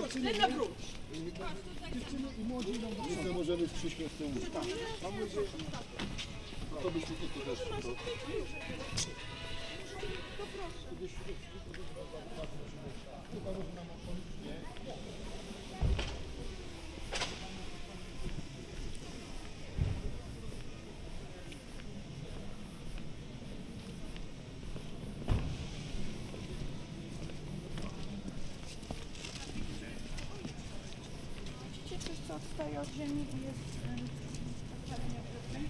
Ten na wróć. Dziewczyny i młodzi idą do przodu. Możemy z Krzyśkiem z tyłu. Tak. To byśmy tu też. Widzicie coś, co odstaje od ziemi i jest czarnie obrzydliwe?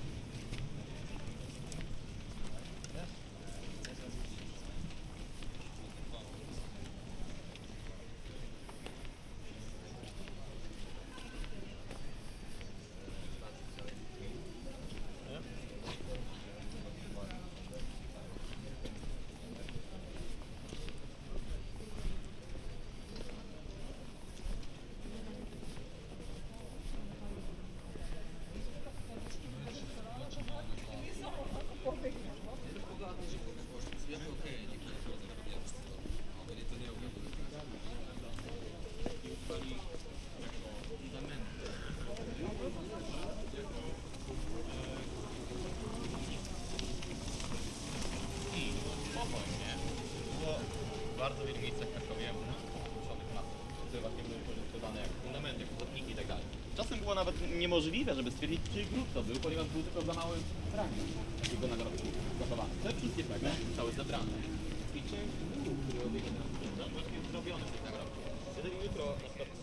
Bardzo wielu miejscach w Krakowie ruszonych masy, które właśnie były wykorzystywane jako fundamenty, jako chodniki i tak dalej. Czasem było nawet niemożliwe, żeby stwierdzić, czyj grób to był, ponieważ był tylko za mały fragment takiego nagrobku zachowany. Te wszystkie fragmenty zostały zebrane i część grób, które obiegły na właśnie zrobione w tych nagrobkach. Jeżeli jutro na przykład